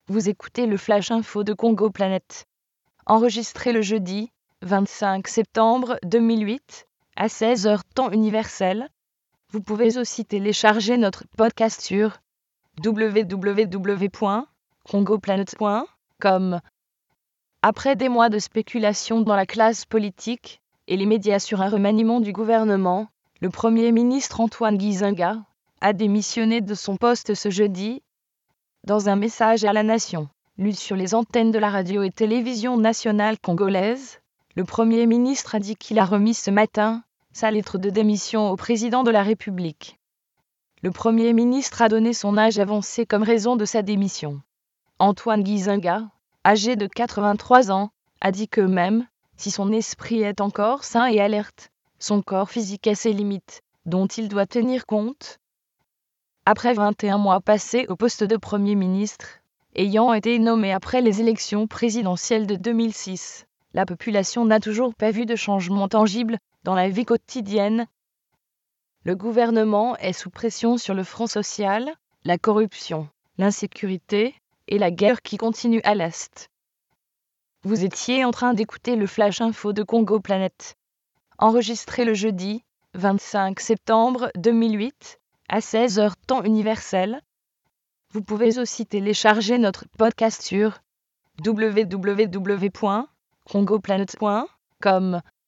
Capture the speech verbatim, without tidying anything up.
Vous écoutez le Flash Info de Congo Planet. Enregistré le jeudi vingt-cinq septembre deux mille huit à seize heures temps universel. Vous pouvez aussi télécharger notre podcast sur w w w point congo planet point com. Après des mois de spéculation dans la classe politique et les médias sur un remaniement du gouvernement, le Premier ministre Antoine Gizenga a démissionné de son poste ce jeudi. Dans un message à la nation, lu sur les antennes de la radio et télévision nationale congolaise, le Premier ministre a dit qu'il a remis ce matin sa lettre de démission au président de la République. Le Premier ministre a donné son âge avancé comme raison de sa démission. Antoine Gizenga, âgé de quatre-vingt-trois ans, a dit que même si son esprit est encore sain et alerte, son corps physique a ses limites, dont il doit tenir compte. Après vingt et un mois passés au poste de Premier ministre, ayant été nommé après les élections présidentielles de deux mille six, la population n'a toujours pas vu de changement tangible dans la vie quotidienne. Le gouvernement est sous pression sur le front social, la corruption, l'insécurité et la guerre qui continue à l'Est. Vous étiez en train d'écouter le Flash Info de Congo Planet. Enregistré le jeudi vingt-cinq septembre deux mille huit à seize heures temps universel. Vous pouvez aussi télécharger notre podcast sur w w w point congo planet point com.